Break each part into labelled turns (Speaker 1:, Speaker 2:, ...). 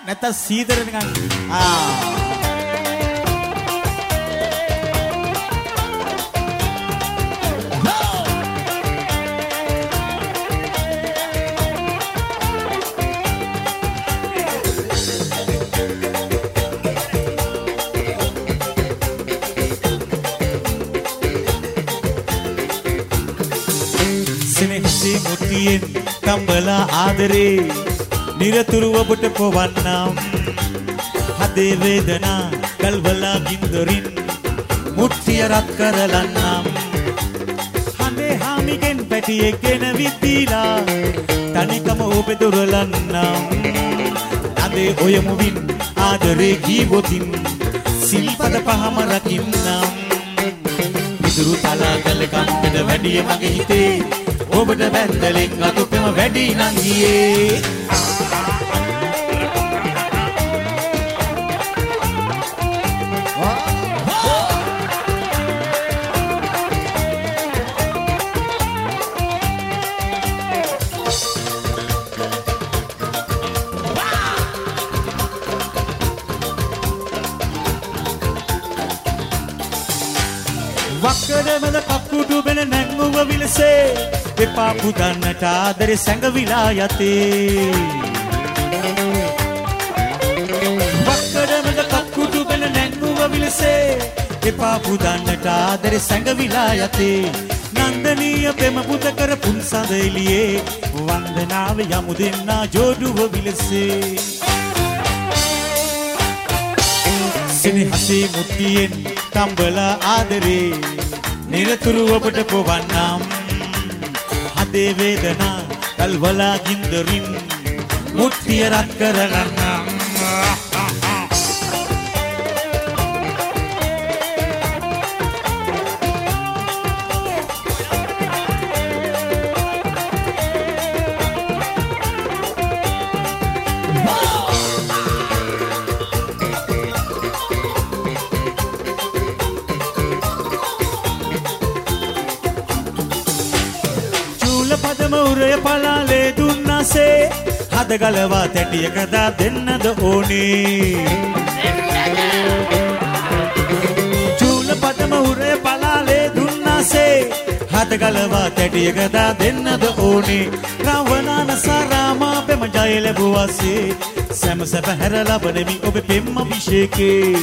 Speaker 1: නැත්නම් සීතල නිකන් සිනහසේ මුටියෙන් කම්බලා ආදරේ නිරතුරුව ඔබට පොවන්නම් හදේ වේදනා කල්වලා ගින්දරින් මුට්ටිය රත් කරලන්නම් හඳේ හාමිගෙන් පැටියෙක්ගෙන විදීලා තනිකම ඔබ දුරලන්නම් නදේ ඔය මුවින් ආදරේ කීවොතින් සිල්පද පහම රකින්නම් විදුරු තලාගල කම්බද වැඩිය මගේ හිතේ ඔබට බැන්දලෙන් අතුපෙම වැඩි නං ගියේ වක්කඩමද කකුඩු බෙන නැංගුව විලසේ එපා පුදන්නට ආදරේ සැඟවිලා යතේ වක්කඩමද කකුඩු බෙන නැංගුව විලසේ එපා පුදන්නට ආදරේ සැඟවිලා යතේ නන්දනීය පෙම පුත කර පුන්සඳ එළියේ වන්දනාව යමු දෙන්නා ජෝඩුව විලසේ සිනහසේ මුට්ටියෙන් කම්බලා ආදරේ නිරතුරුව ඔබට පොවන්නම් හදේ වේදනා කල්වලා ගින්දරින් මුට්ටිය රත් කරගන්නම් පදම උරය පලාලේ දුන්නසේ හද ගලවා තැටියක දා දෙන්නද ඕනේ චූල පදම උරය පලාලේ දුන්නසේ හද ගලවා තැටියක දා දෙන්නද ඕනේ රවණාන සාරාමා පෙම ජය ලැබුවාසේ සෑම සැප හැර ලබනෙමි ඔබ පෙම් අභිෂේකේ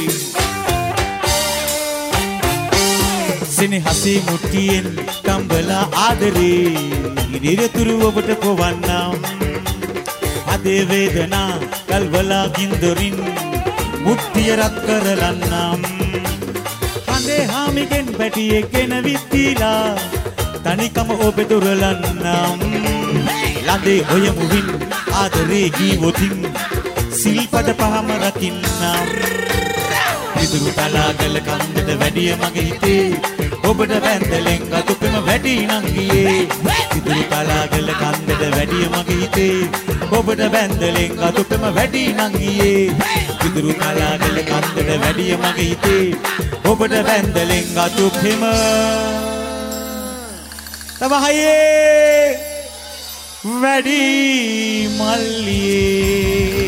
Speaker 1: සිනහසේ මුට්ටියෙන් කම්බලා ආදරේ නිරතුරුව ඔබට පොවන්නම් හදේ වේදනා කල්වලා ගින්දරින් මුට්ටිය රත් කරලන්නම් හඳේ හාමිගෙන් පැටියෙක්ගෙන විදීලා තනිකම ඔබ දුරලන්නම් ලදේ ඔය මුවින් ආදරේ ගීවොතින් සිල්පද පහම රකින්නම් විදුරු තලාගල කන්දට වැඩිය මගේ හිතේ ඔබට බැන්දලෙන් අතුපෙම වැඩි නං ගියේ විදුරු තලාගල කන්දට වැඩිය මගේ හිතේ ඔබට බැන්දලෙන් අතුපෙම වැඩි නං ගියේ විදුරු තලාගල කන්දට වැඩිය මගේ හිතේ ඔබට බැන්දලෙන් අතුපෙම තවහයේ වැඩි මල්ලියේ